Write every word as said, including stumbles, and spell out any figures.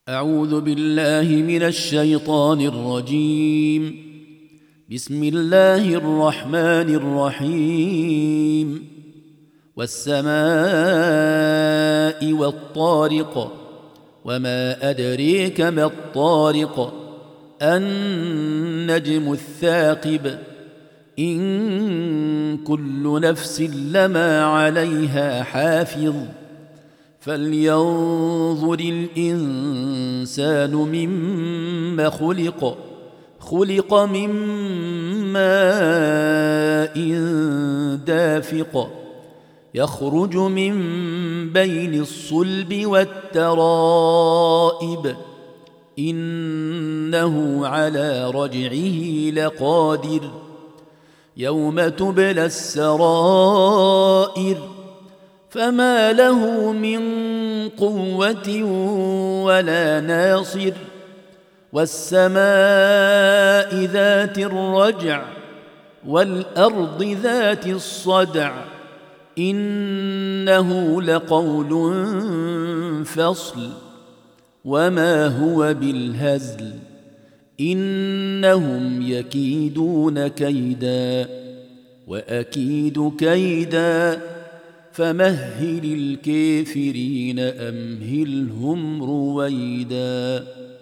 أعوذ بالله من الشيطان الرجيم. بسم الله الرحمن الرحيم. والسماء والطارق، وما أدريك ما الطارق، النجم الثاقب، إن كل نفس لما عليها حافظ، فلينظر الإنسان مما خلق خلق من ماء دافق، يخرج من بين الصلب والترائب، إنه على رجعه لقادر، يوم تبلى السرائر، فما له من قوة ولا ناصر، والسماء ذات الرجع، والأرض ذات الصدع، إنه لقول فصل، وما هو بالهزل، إنهم يكيدون كيدا وأكيد كيدا، فمهل الكافرين أمهلهم رويدا.